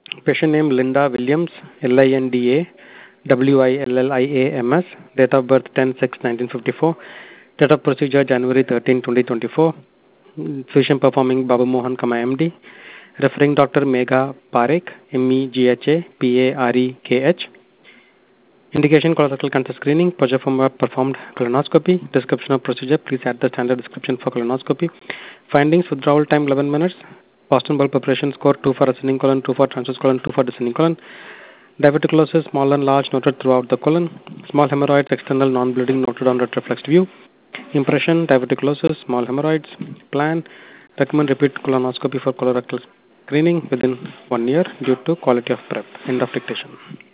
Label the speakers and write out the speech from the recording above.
Speaker 1: Patient name Linda Williams, LINDA WILLIAMS. Date of birth 10/6/1954. Date of procedure January 13, 2024. Physician performing Babu Mohan, MD. Referring doctor Megha Parekh, MEGHA PAREKH. Indication colorectal cancer screening. Performed colonoscopy. Description of procedure. Please add the standard description for colonoscopy. Findings: withdrawal time 11 minutes. Boston bulb preparation score 2 for ascending colon, 2 for transverse colon, 2 for descending colon. Diverticulosis small and large noted throughout the colon. Small hemorrhoids external non-bleeding noted on retroflexed view. Impression: diverticulosis, small hemorrhoids. Plan: recommend repeat colonoscopy for colorectal screening within 1 year due to quality of prep. End of dictation.